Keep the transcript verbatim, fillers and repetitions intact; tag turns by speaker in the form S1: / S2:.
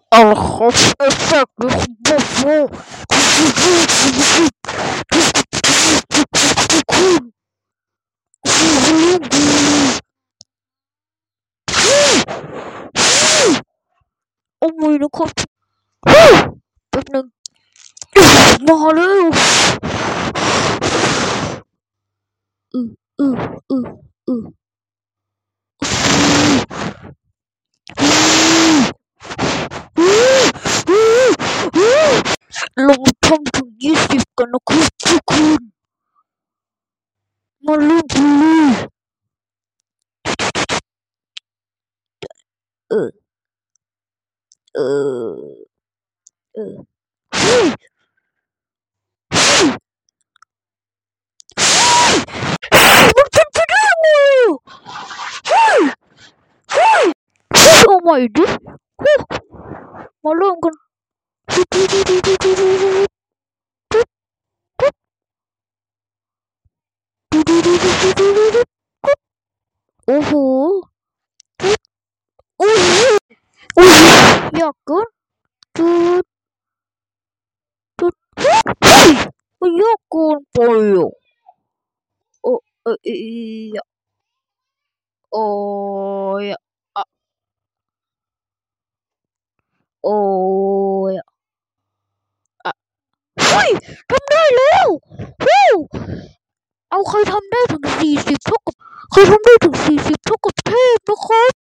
S1: เอาละครับเอฟเฟกต์เลยคุณโบโฟคุณคุณคุณคุณคุณโอ้ยนะครับแป๊บนึงมาแล้วอืออืออืออือลงทำถึงยี่สิบกันนะครับทุกคนมาเริ่มกันเลยเออเออเออเฮ้ยมันเป็นไปได้ไงเฮ้ยเฮ้ยเฮ้ยเอาใหม่ดิมาเริ่มกันโอ้โหโอ้ยโอ้ยยากเกินจุดจุดเฮ้ยมันยากเกินไปอ่ะโอ้เออเออโอ้ยอะโอ้ยอะเฮ้ยทำได้แล้ววู้เอาใครทำได้ถึงสี่สิบเท่ากับใครทำได้ถึงสี่